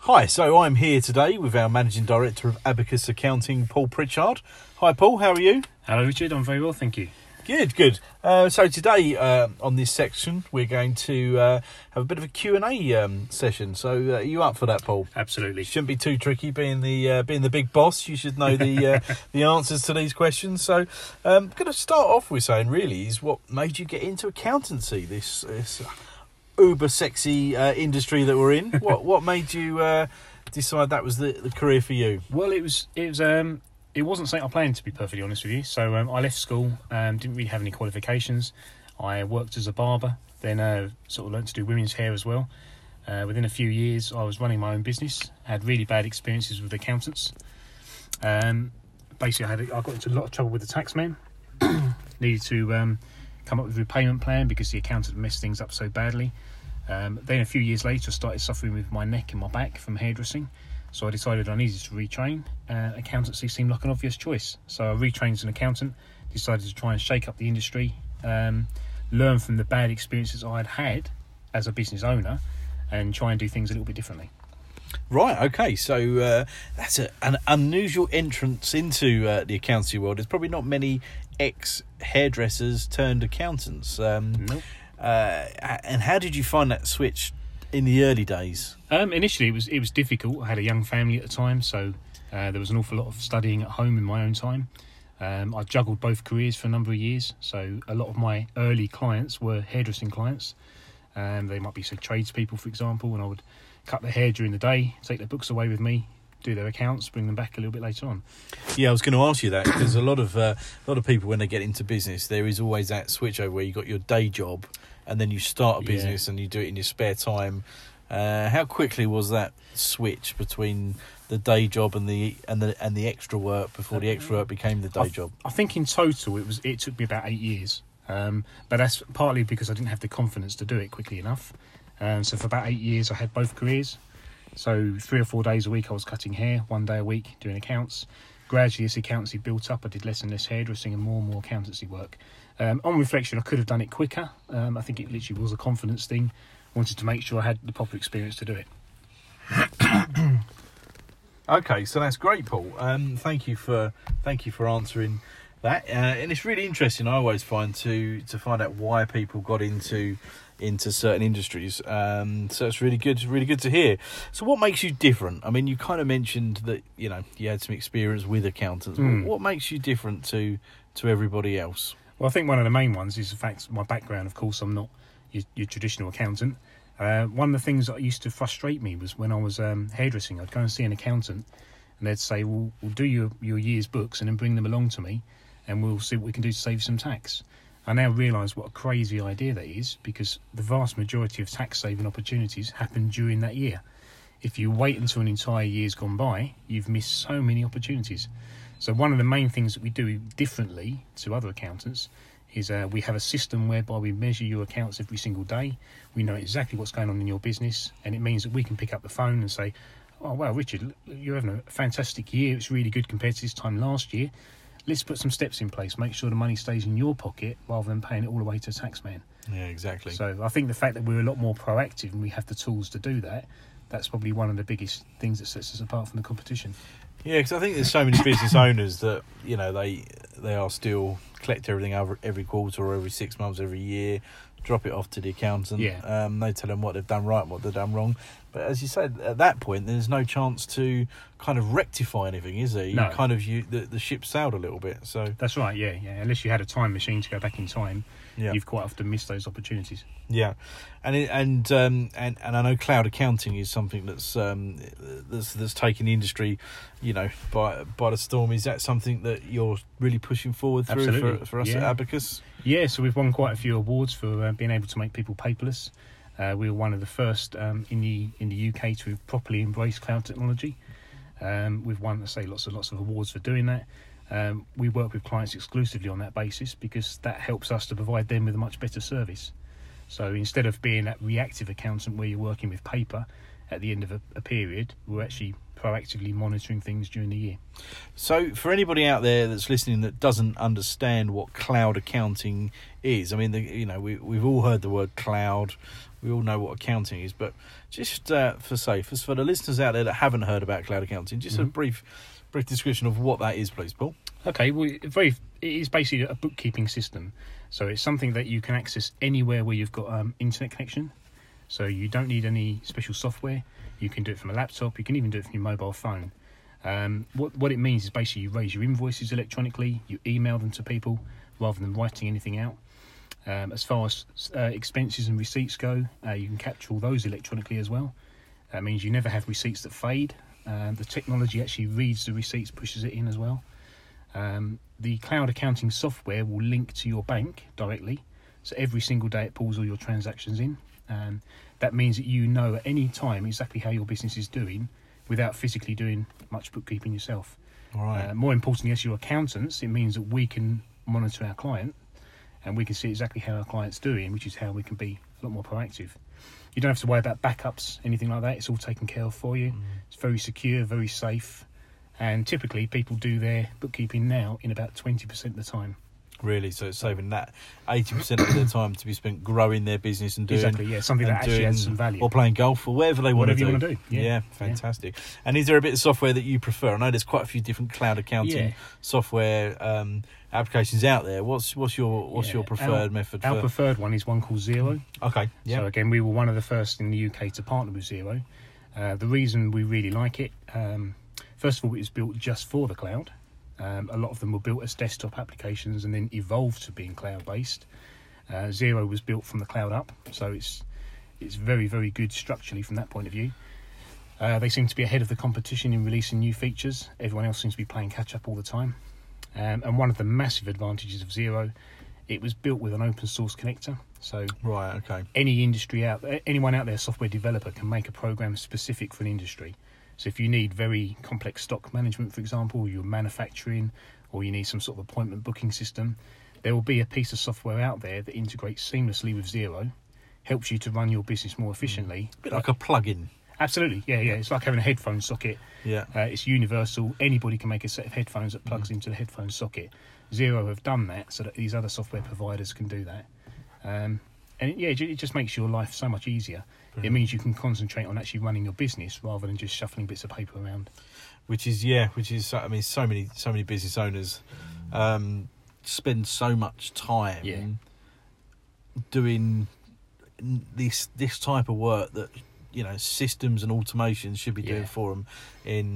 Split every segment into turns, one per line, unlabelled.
Hi, so I'm here today with our Managing Director of Abacus Accounting, Paul Pritchard. Hi Paul, how are you?
Hello Richard, I'm very well, thank you.
Good. So today on this section we're going to have a bit of a Q&A session. So are you up for that, Paul?
Absolutely.
Shouldn't be too tricky, being the big boss. You should know the answers to these questions. So I'm going to start off with saying, really, is what made you get into accountancy, this uber sexy industry that we're in? What made you decide that was the career for you?
Well, it wasn't something I planned, to be perfectly honest with you. So I left school, didn't really have any qualifications. I worked as a barber, then sort of learnt to do women's hair as well. Within a few years, I was running my own business. I had really bad experiences with accountants. Basically, I got into a lot of trouble with the tax man. Needed to come up with a repayment plan because the accountant messed things up so badly. Then a few years later, I started suffering with my neck and my back from hairdressing. So I decided I needed to retrain. Accountancy seemed like an obvious choice. So I retrained as an accountant, decided to try and shake up the industry, learn from the bad experiences I had as a business owner, and try and do things a little bit differently.
Right, okay, so that's an unusual entrance into the accountancy world. There's probably not many ex-hairdressers turned accountants.
Nope.
And how did you find that switch in the early days?
Initially, it was difficult. I had a young family at the time, so there was an awful lot of studying at home in my own time. I juggled both careers for a number of years, so a lot of my early clients were hairdressing clients. They might be tradespeople, for example, and I would cut their hair during the day, take their books away with me, do their accounts, bring them back a little bit later on.
Yeah, I was going to ask you that, because a lot of people, when they get into business, there is always that switch over where you got your day job and then you start a business and you do it in your spare time. How quickly was that switch between the day job and the extra work before the extra work became the day job?
I think in total it took me about 8 years, but that's partly because I didn't have the confidence to do it quickly enough. So for about 8 years I had both careers. So 3 or 4 days a week I was cutting hair, 1 day a week doing accounts. Gradually as accountancy built up, I did less and less hairdressing and more accountancy work. On reflection, I could have done it quicker. I think it literally was a confidence thing. Wanted to make sure I had the proper experience to do it.
Okay, so that's great, Paul. Thank you for answering that. And it's really interesting, I always find, to find out why people got into certain industries. So it's really good to hear. So what makes you different? I mean, you kind of mentioned that you had some experience with accountants. What makes you different to everybody else?
Well, I think one of the main ones is the fact my background. Of course, I'm not your traditional accountant. One of the things that used to frustrate me was when I was hairdressing, I'd go and see an accountant and they'd say, well, we'll do your year's books and then bring them along to me and we'll see what we can do to save you some tax. I now realise what a crazy idea that is, because the vast majority of tax saving opportunities happen during that year. If you wait until an entire year's gone by, you've missed so many opportunities. So one of the main things that we do differently to other accountants is we have a system whereby we measure your accounts every single day. We know exactly what's going on in your business, and it means that we can pick up the phone and say, oh, wow, Richard, you're having a fantastic year. It's really good compared to this time last year. Let's put some steps in place. Make sure the money stays in your pocket rather than paying it all the way to a tax man.
Yeah, exactly.
So I think the fact that we're a lot more proactive and we have the tools to do that, that's probably one of the biggest things that sets us apart from the competition.
Yeah, because I think there's so many business owners that they are still collect everything every quarter or every 6 months, every year, drop it off to the accountant.
Yeah.
They tell them what they've done right and what they've done wrong. But as you said, at that point, there's no chance to kind of rectify anything, is there?
No.
The ship sailed a little bit. So
that's right. Yeah. Unless you had a time machine to go back in time,
yeah,
you've quite often missed those opportunities.
Yeah, and I know cloud accounting is something that's taken the industry, by the storm. Is that something that you're really pushing forward through?
Absolutely.
for us at Abacus?
Yeah, so we've won quite a few awards for being able to make people paperless. We were one of the first in the UK to properly embrace cloud technology. We've won, lots of awards for doing that. We work with clients exclusively on that basis because that helps us to provide them with a much better service. So instead of being that reactive accountant where you're working with paper at the end of a period, we're actually proactively monitoring things during the year.
So for anybody out there that's listening that doesn't understand what cloud accounting is, I mean, we've all heard the word cloud, we all know what accounting is, but just for the listeners out there that haven't heard about cloud accounting, just a brief description of what that is, please, Paul.
Okay, well, it is basically a bookkeeping system. So it's something that you can access anywhere where you've got internet connection. So you don't need any special software. You can do it from a laptop. You can even do it from your mobile phone. What it means is basically you raise your invoices electronically. You email them to people rather than writing anything out. As far as expenses and receipts go, you can capture all those electronically as well. That means you never have receipts that fade. The technology actually reads the receipts, pushes it in as well. The cloud accounting software will link to your bank directly. So every single day it pulls all your transactions in. That means that you know at any time exactly how your business is doing without physically doing much bookkeeping yourself.
All right.
More importantly, as your accountants, it means that we can monitor our client and we can see exactly how our client's doing, which is how we can be a lot more proactive. You don't have to worry about backups, anything like that. It's all taken care of for you. It's very secure, very safe. And typically people do their bookkeeping now in about 20% of the time.
Really, so it's saving that 80% of their time to be spent growing their business and doing
exactly, yeah, something that actually adds some value,
or playing golf or whatever they want to do.
Whatever you want to do.
Yeah, fantastic. Yeah. And is there a bit of software that you prefer? I know there's quite a few different cloud accounting software applications out there. What's your preferred method?
Our preferred one is one called Xero.
Okay. Yeah.
So again, we were one of the first in the UK to partner with Xero. The reason we really like it, first of all, it was built just for the cloud. A lot of them were built as desktop applications and then evolved to being cloud-based. Xero was built from the cloud up, so it's very, very good structurally from that point of view. They seem to be ahead of the competition in releasing new features. Everyone else seems to be playing catch-up all the time. And one of the massive advantages of Xero, it was built with an open source connector. So
right, okay.
Anyone out there, software developer, can make a program specific for an industry. So if you need very complex stock management, for example, or you're manufacturing, or you need some sort of appointment booking system, there will be a piece of software out there that integrates seamlessly with Xero, helps you to run your business more efficiently.
A bit like a plug-in.
Absolutely, yeah. It's like having a headphone socket.
Yeah.
It's universal. Anybody can make a set of headphones that plugs into the headphone socket. Xero have done that so that these other software providers can do that. It just makes your life so much easier. Brilliant. It means you can concentrate on actually running your business rather than just shuffling bits of paper around. Which is
I mean, so many business owners spend so much time doing this type of work that systems and automations should be doing for them in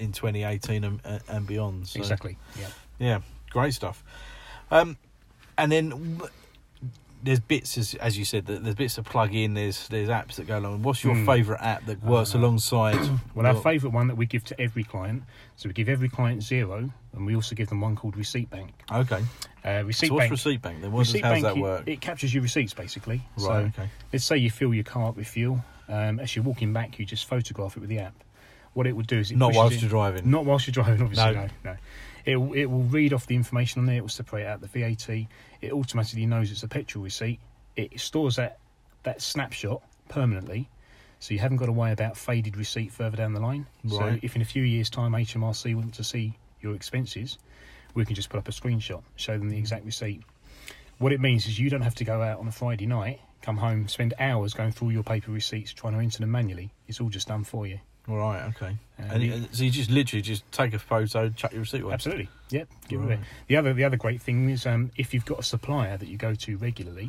2018 and beyond. So,
exactly.
Yeah, great stuff. And then there's bits, as you said, there's bits to plug in. There's apps that go along. What's your favourite app that works alongside?
Well, our favourite one that we give to every client. So we give every client Xero, and we also give them one called Receipt Bank.
Okay.
So
what's Receipt Bank then? How does that work?
It captures your receipts basically.
Right.
So
okay.
Let's say you fill your car up with fuel. As you're walking back, you just photograph it with the app. What it would do is
not whilst you're driving.
Not whilst you're driving, obviously. No. It will read off the information on there. It will separate out the VAT. It automatically knows it's a petrol receipt. It stores that snapshot permanently, so you haven't got to worry about faded receipt further down the line.
Right.
So if in a few years' time HMRC want to see your expenses, we can just put up a screenshot, show them the exact receipt. What it means is you don't have to go out on a Friday night, come home, spend hours going through your paper receipts, trying to enter them manually. It's all just done for you.
All right, okay. So you just literally just take a photo, chuck your receipt away?
Absolutely, yep. Get rid of it. The other great thing is if you've got a supplier that you go to regularly,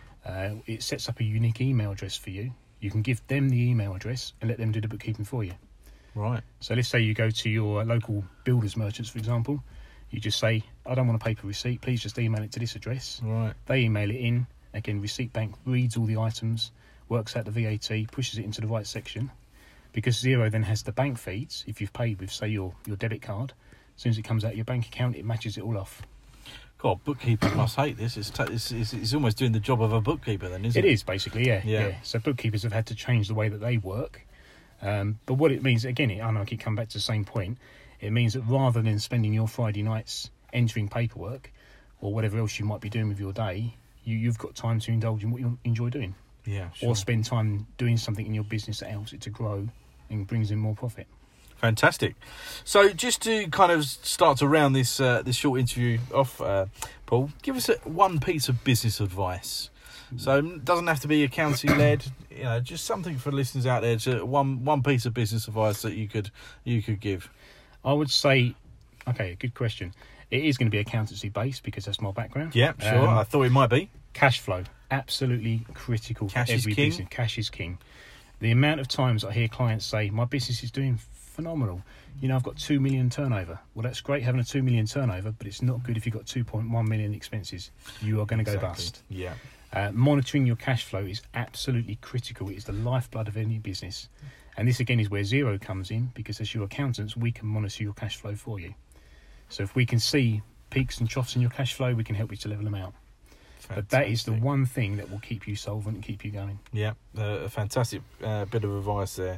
it sets up a unique email address for you. You can give them the email address and let them do the bookkeeping for you.
Right.
So let's say you go to your local builders merchants, for example. You just say, I don't want a paper receipt, please just email it to this address.
Right.
They email it in. Again, Receipt Bank reads all the items, works out the VAT, pushes it into the right section. Because Xero then has the bank feeds, if you've paid with, say, your debit card, as soon as it comes out of your bank account, it matches it all off.
God, bookkeepers must hate this. It's almost doing the job of a bookkeeper then, isn't it?
It is, basically, yeah. So bookkeepers have had to change the way that they work. But what it means, again, I know I keep coming back to the same point, it means that rather than spending your Friday nights entering paperwork or whatever else you might be doing with your day, you've got time to indulge in what you enjoy doing.
Yeah, sure.
or spend time doing something in your business that helps it to grow and brings in more profit.
Fantastic. So just to kind of start to round this this short interview off, Paul, give us one piece of business advice. So it doesn't have to be accounting led, just something for listeners out there. One piece of business advice that you could give.
I would say, okay, good question. It is going to be accountancy based because that's my background.
Yeah, sure. I thought it might be.
Cash flow, absolutely critical for every business. Cash is king. The amount of times I hear clients say, my business is doing phenomenal. I've got 2 million turnover. Well, that's great having a 2 million turnover, but it's not good if you've got 2.1 million expenses. You are going to go bust.
Yeah.
Monitoring your cash flow is absolutely critical. It is the lifeblood of any business. And this, again, is where Xero comes in, because as your accountants, we can monitor your cash flow for you. So if we can see peaks and troughs in your cash flow, we can help you to level them out. Fantastic. But that is the one thing that will keep you solvent and keep you going. Yeah,
a fantastic bit of advice there.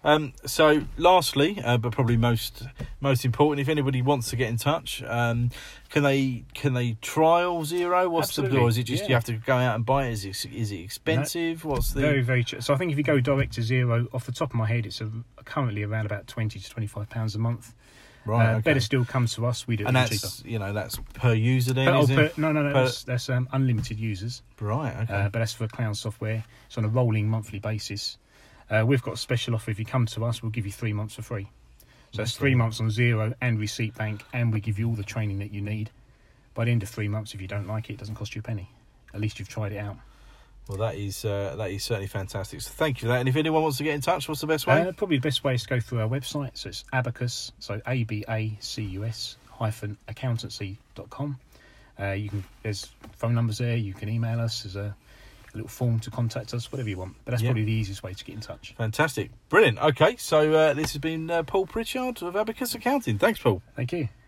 So lastly, but probably most important, if anybody wants to get in touch, can they trial Xero? What's
Absolutely.
Or is it just you have to go out and buy it? Is it expensive?
No,
what's the
very, very cheap. So I think if you go direct to Xero, off the top of my head, it's currently around about £20 to £25 a month.
Right, okay.
Better still, come to us. We do it
that's
cheaper.
That's per user then,
That's unlimited users.
Right, okay.
But that's for cloud software. It's on a rolling monthly basis. We've got a special offer. If you come to us, we'll give you 3 months for free. So that's 3 months on Xero and Receipt Bank, and we give you all the training that you need. By the end of 3 months, if you don't like it, it doesn't cost you a penny. At least you've tried it out.
Well, that is certainly fantastic. So thank you for that. And if anyone wants to get in touch, what's the best way?
Probably the best way is to go through our website. So it's Abacus, so ABACUS -accountancy.com. There's phone numbers there. You can email us. There's a little form to contact us, whatever you want. But that's probably the easiest way to get in touch.
Fantastic. Brilliant. Okay, so this has been Paul Pritchard of Abacus Accounting. Thanks, Paul.
Thank you.